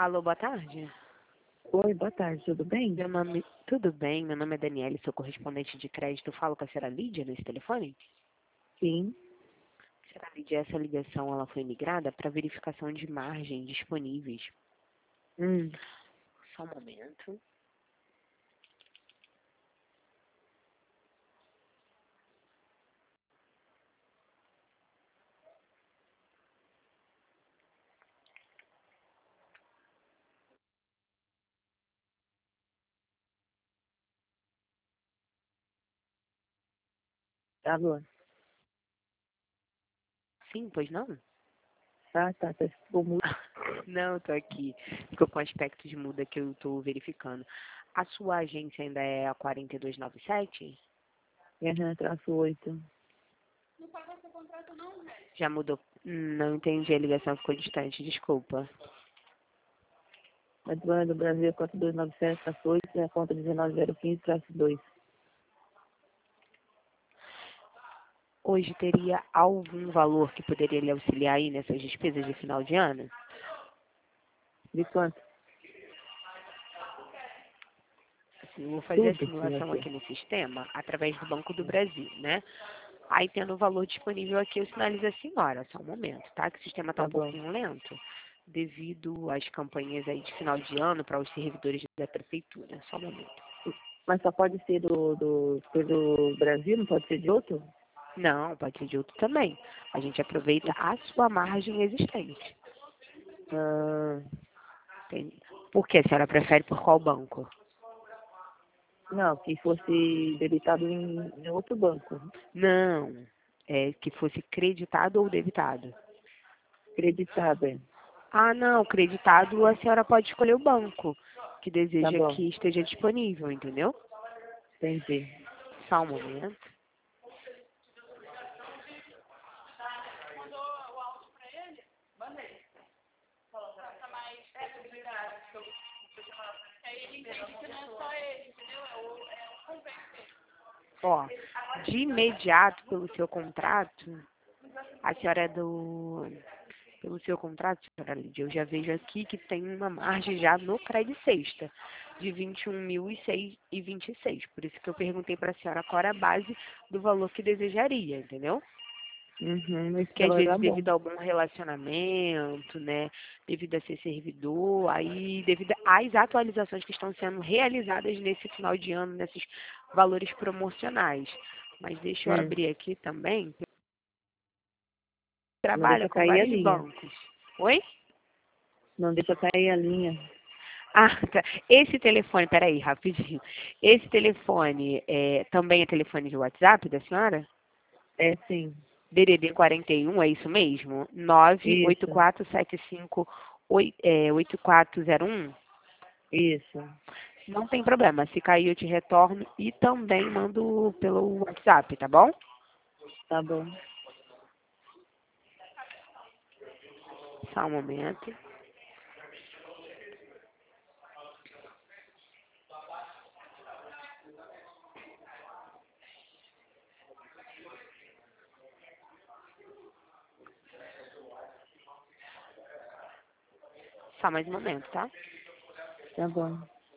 Alô, boa tarde. Oi, boa tarde, tudo bem? Tudo bem? Meu nome é Daniele, sou correspondente de crédito. Falo com a senhora Lídia nesse telefone? Sim. Senhora Lídia, essa ligação ela foi migrada para verificação de margem disponíveis. Hum, Só um momento. alô? Sim, pois não? Tá, ficou muito. Não, tô aqui. Ficou com aspecto de muda que eu tô verificando. A sua agência ainda é a 4297? Traço 8. Já mudou? Não entendi, a ligação ficou distante, desculpa. Advogado do Brasil 4297, traço 8, é a conta 19015, traço 2. Hoje teria algum valor que poderia lhe auxiliar aí nessas despesas de final de ano? De quanto? Assim, eu vou fazer a Tudo, sim, simulação aqui. aqui no sistema através do Banco do Brasil, né? Aí tendo o valor disponível aqui, eu sinalizo a senhora, só um momento, tá? Que o sistema está Tá um bom. pouquinho lento devido às campanhas aí de final de ano para os servidores da prefeitura. Só um momento. Mas só pode ser do Brasil, não pode ser de outro? Não, pode ser de outro também. A gente aproveita a sua margem existente. Ah, Entende? Por que a senhora prefere por qual banco? não, que fosse debitado em outro banco. Não, é que fosse creditado ou debitado. Creditado, é. Ah, não, creditado a senhora pode escolher o banco que Tá deseja bom, que esteja disponível, entendeu? entendi. Só um momento. Ó, de imediato pelo seu contrato, a senhora é pelo seu contrato, senhora Lídia, eu já vejo aqui que tem uma margem já no Credit Sexta de 21.026. Por isso que eu perguntei para a senhora qual era a base do valor que desejaria, entendeu? Esse Que às valor vezes tá bom. devido a algum relacionamento, né, devido a ser servidor, aí devido às atualizações que estão sendo realizadas nesse final de ano, nesses valores promocionais. Mas deixa eu Hum, abrir aqui também. não Trabalha deixa com cair a vários linha. bancos. Oi? Não deixa cair a linha. Ah, tá. Esse telefone, peraí, rapidinho. Esse telefone também é telefone de WhatsApp da senhora? É sim. DDD 41, é isso mesmo? Isso, 98475 8401? isso. Não tem problema. Se cair, eu te retorno e também mando pelo WhatsApp, tá bom? Tá bom. Só um momento. Só mais um momento, tá? Tá bom.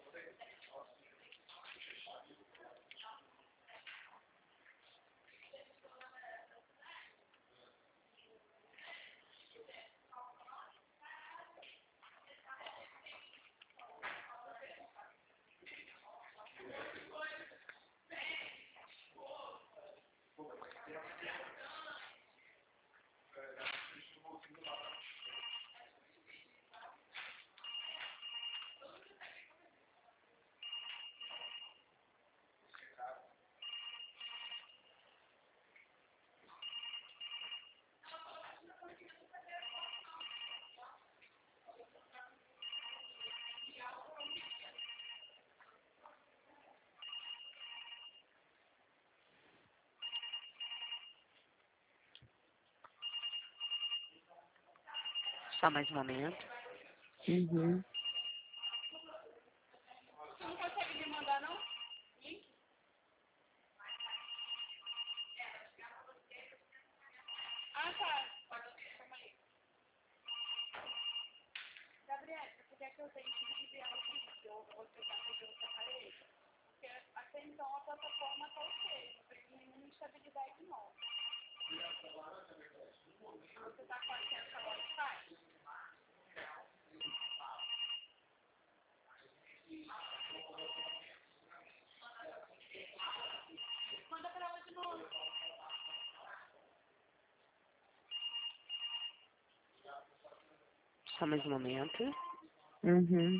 Só mais um momento. Uhum. Só mais um momento. Uhum.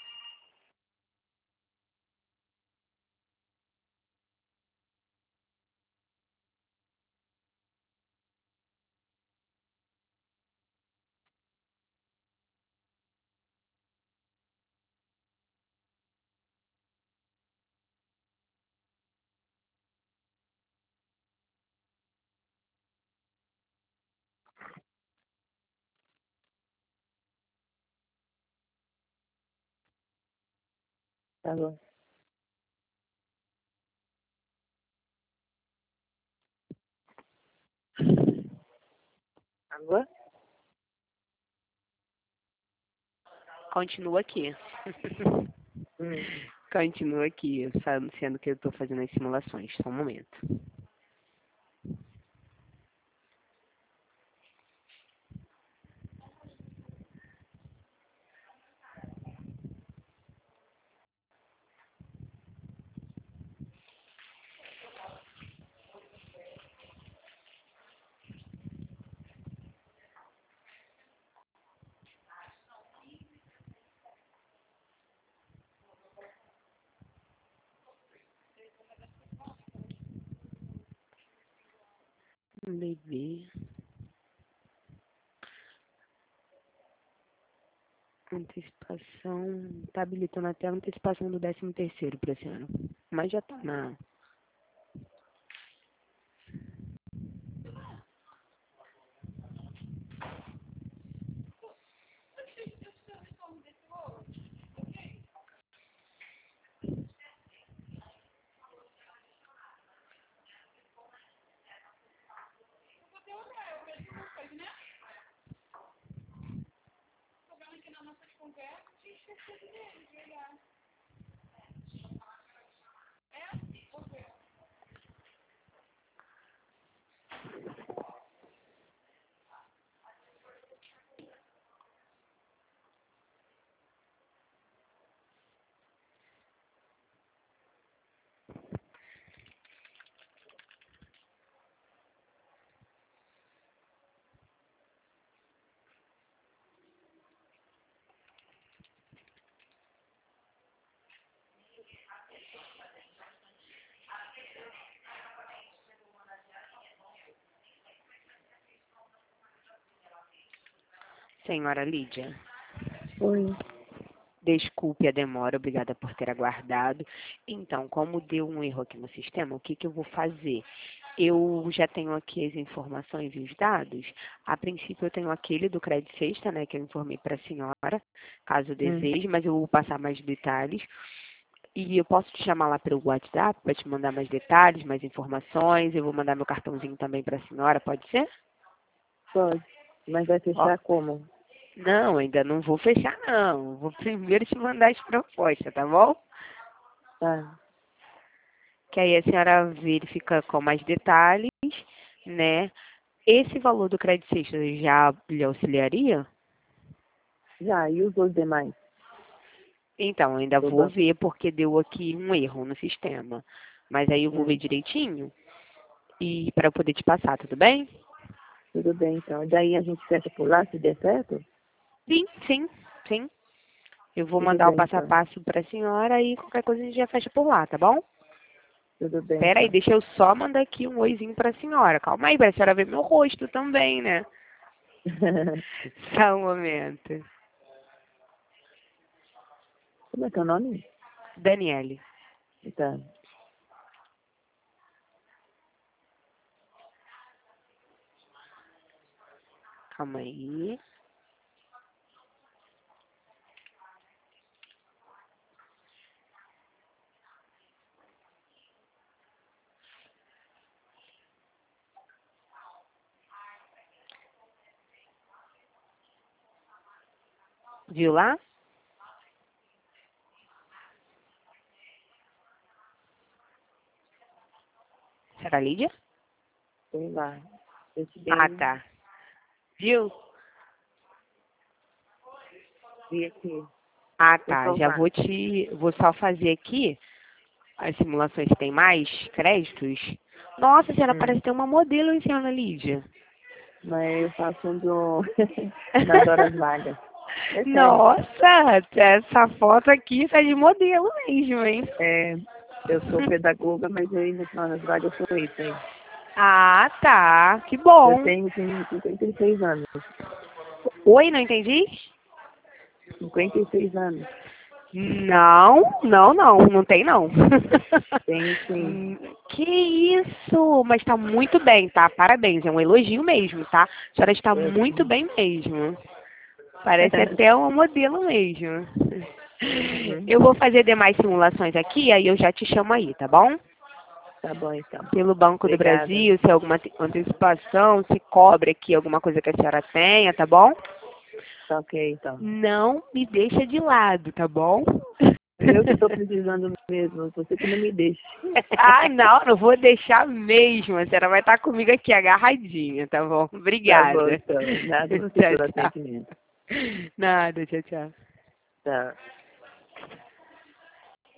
Tá bom. Agora? Continua aqui. Continua aqui, sendo que eu estou fazendo as simulações. Só um momento. Bebê. Antecipação. Tá habilitando até a antecipação do 13º para esse ano. Mas já tá na. Senhora Lídia. Oi. Desculpe a demora, obrigada por ter aguardado. Então, como deu um erro aqui no sistema, o que eu vou fazer? Eu já tenho aqui as informações e os dados. A princípio, eu tenho aquele do Crédito Sexta, né, que eu informei para a senhora, caso deseje, mas eu vou passar mais detalhes. E eu posso te chamar lá pelo WhatsApp para te mandar mais detalhes, mais informações. Eu vou mandar meu cartãozinho também para a senhora, pode ser? Pode. Mas vai Ó, fechar como? não, ainda não vou fechar, não. Vou primeiro te mandar as propostas, tá bom? Tá. Que aí a senhora verifica com mais detalhes, né? Esse valor do crédito sexta já lhe auxiliaria? Já, e os dois demais? Então, ainda Do vou banco? ver porque deu aqui um erro no sistema. Mas aí eu vou ver Hum. direitinho e para eu poder te passar, tudo bem? Tudo bem, então. E daí a gente fecha por lá, se der certo? Sim, sim, sim. Eu vou Tudo mandar o bem, passo a então. passo para a senhora e qualquer coisa a gente já fecha por lá, tá bom? Tudo bem, Pera aí, então. deixa eu só mandar aqui um oizinho para a senhora. Calma aí, para a senhora ver meu rosto também, né? Só um momento. Como é teu nome? Daniele. Tá. Calma aí. Viu lá? senhora Lídia? Sei lá. Eu te dei, Ah, tá. Viu? vi aqui. Ah, Vou tá. Já salvar. vou só fazer aqui as simulações que tem mais créditos. Nossa, a senhora parece ter uma modelo, hein, senhora Lídia? Mas eu faço nas horas vagas. É sério. Nossa, essa foto aqui tá de modelo mesmo, hein? É, eu sou pedagoga, mas aí nas horas vagas eu sou isso aí. Ah, tá. Que Eu bom. tenho 56 anos. Oi, não entendi? 56 anos. Não tem não. Tenho sim. Que isso? Mas tá muito bem, tá? Parabéns, é um elogio mesmo, tá? A senhora está muito bem mesmo. Parece até uma modelo mesmo. Uhum. Eu vou fazer demais simulações aqui, aí eu já te chamo aí, tá bom? Tá bom, então. Pelo Banco do Obrigada. Brasil, se é alguma antecipação, se cobre aqui alguma coisa que a senhora tenha, tá bom? Tá ok, então. Não me deixa de lado, tá bom? Eu que estou precisando mesmo, você que não me deixa. Ah, não vou deixar mesmo. A senhora vai estar comigo aqui agarradinha, tá bom? Tá bom, Obrigada. então. Nada você Tchau, pelo tchau. atendimento. Nada, tchau, tchau. Tá.